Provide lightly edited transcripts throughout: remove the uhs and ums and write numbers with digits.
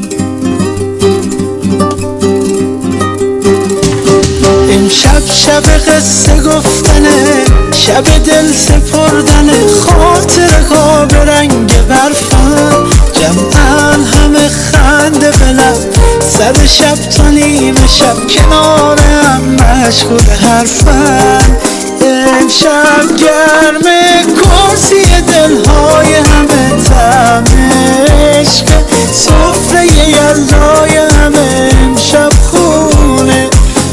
امشب شب قصه گفتنه، شب دل سپردنه، خاطره ها به رنگ برفن، جمعن همه خنده به لب، سر شب تا نیمه شب کنار هم مشغول حرفن. امشب گرمه کرسی دلهای همه طعم عشقه، سفره یلدای همه امشب خونه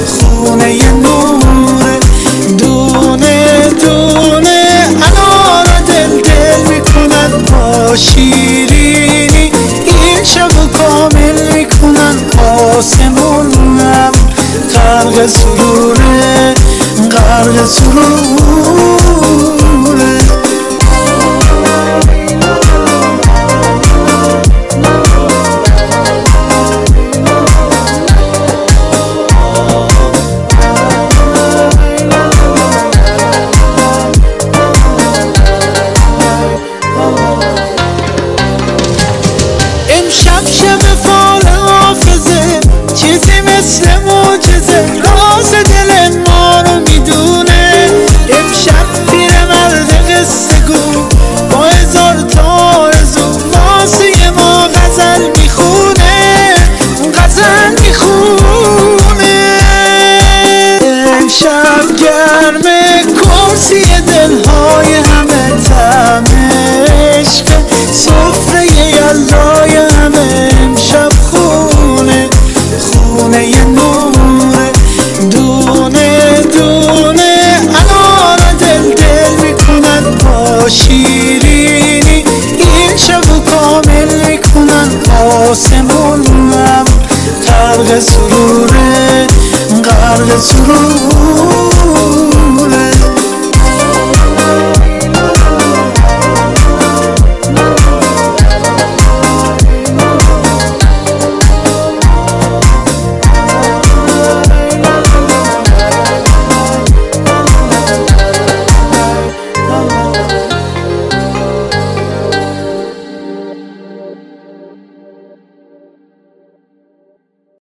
نوره، دونه دونه انار دل میکنن با شیرینی، این شبو کامل میکنن آسمونم غرق سروره، غرق سروره. امشب شب فال حافظه، چیزی مثل معجزه، راز دل ما رو میدونه. امشب پیرمرد قصه گو با هزار تا آرزو واسه ما غزل میخونه، غزل میخونه. امشب گرمه کرسی